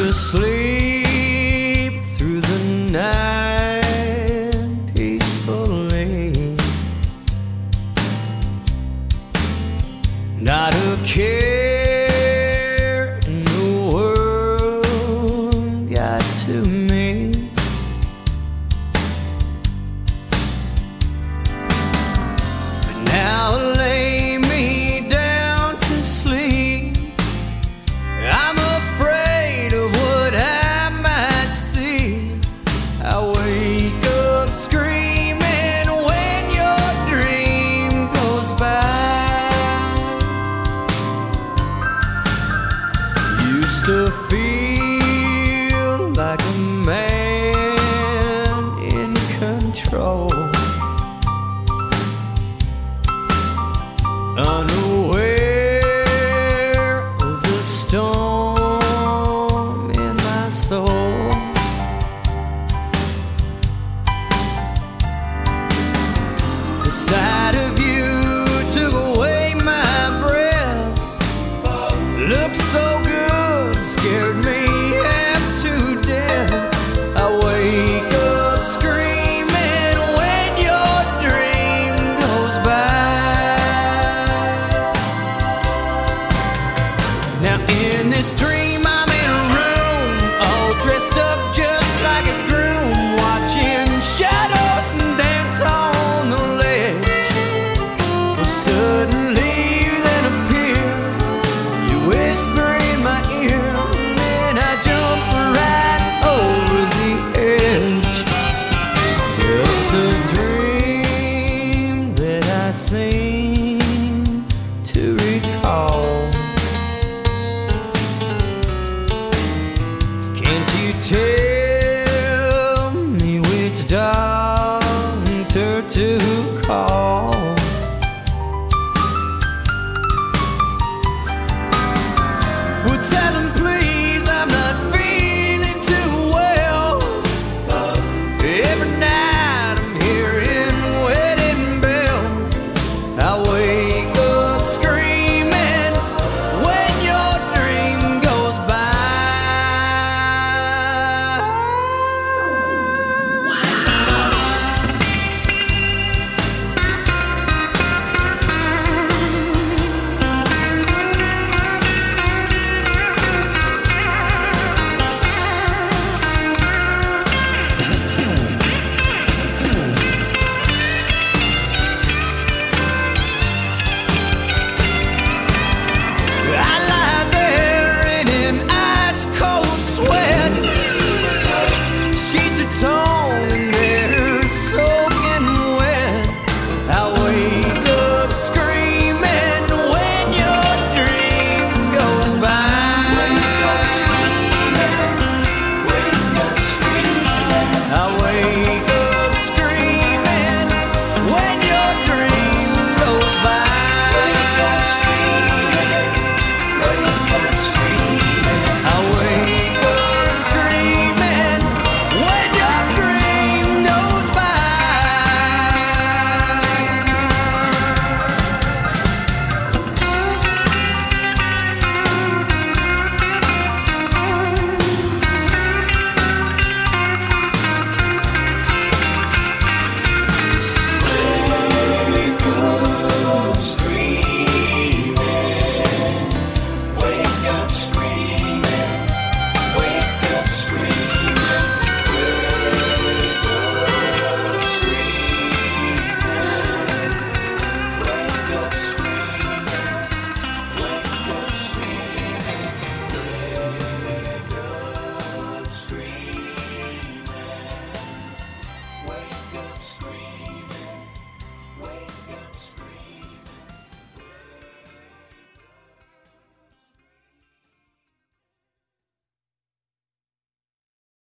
to sleep through the night peacefully. Not a care in the world got to me. But now lay me down to sleep. I'm afraid of what I might see. I wake up screaming when your dream goes by. Used to feel like a man in control, unaware of the storm in my soul. The sight of you took away my breath. Looked so good, scared me half to death. I wake up screaming when your dream goes by. Now in this dream I'm in a room, all dressed up just like a groom, watching shadows dance on the ledge. Well, suddenly you then appear, you whisper in my ear, and then I jump right over the edge. Just a dream that I seem to recall. Can't you tell me which doctor to call? Well, tell him please I'm not feeling too well. Every night I'm hearing wedding bells. I wake up screaming when your dream goes by. I lie there in an ice cold sweat. Sheets are torn and they're soaking wet. I wake up screaming when your dream goes by. I wake up